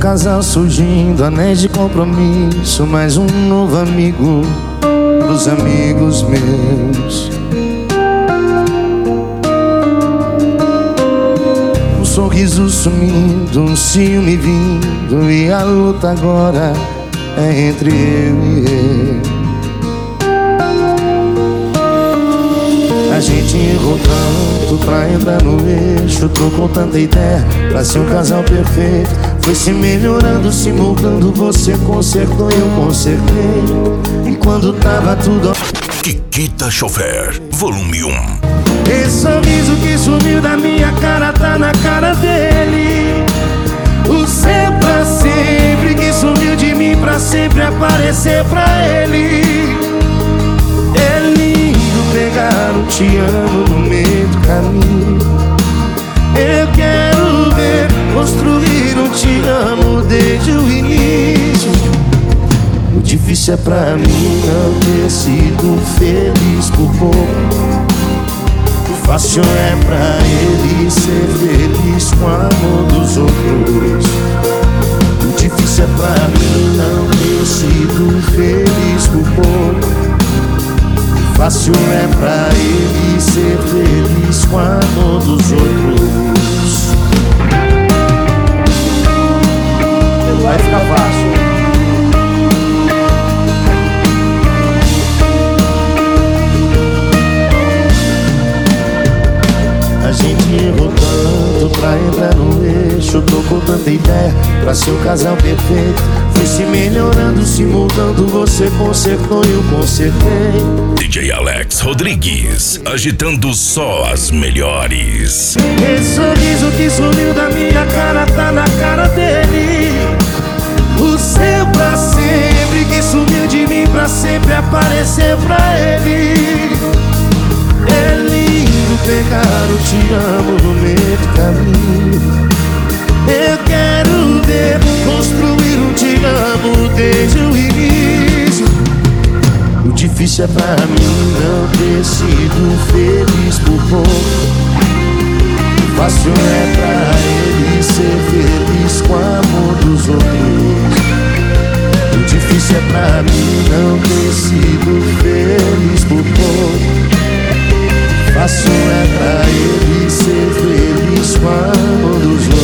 casal surgindo, anéis de compromisso, mais um novo amigo pros amigos meus. Um sorriso sumindo, um ciúme vindo, e a luta agora é entre eu e ele. A gente errou tanto pra entrar no eixo, trocou tanta ideia pra ser um casal perfeito. Foi se melhorando, se moldando, você consertou e eu consertei. E quando tava tudo... Kikita Chofer, volume 1. Esse sorriso que sumiu da minha cara tá na cara dele. O seu pra sempre que sumiu de mim pra sempre aparecer pra ele. É lindo pegar um te amo no meio do caminho. Eu quero ver construir um te amo desde o início. O difícil é pra mim não ter sido feliz por pouco. O fácil é pra ele ser feliz com o amor dos outros. O difícil é pra mim não ter sido feliz por pouco. O fácil é pra ele ser feliz com o amor dos outros. Vai ficar fácil. A gente errou tanto pra entrar no eixo, trocou tanta ideia pra ser um casal perfeito. Foi se melhorando, se mudando, você consertou e eu consertei. DJ Alex Rodrigues, agitando só as melhores. Esse sorriso que sumiu da minha cara tá na cara dele. O seu pra sempre que sumiu de mim pra sempre aparecer pra ele. É lindo pegar o te amo no meio do caminho. Eu quero ver construir um te amo desde o início. O difícil é pra mim não ter sido feliz por pouco. O fácil é pra ele ser feliz com o amor dos outros. O difícil é pra mim não ter sido feliz por pouco. Fácil é pra ele ser feliz com o amor dos outros.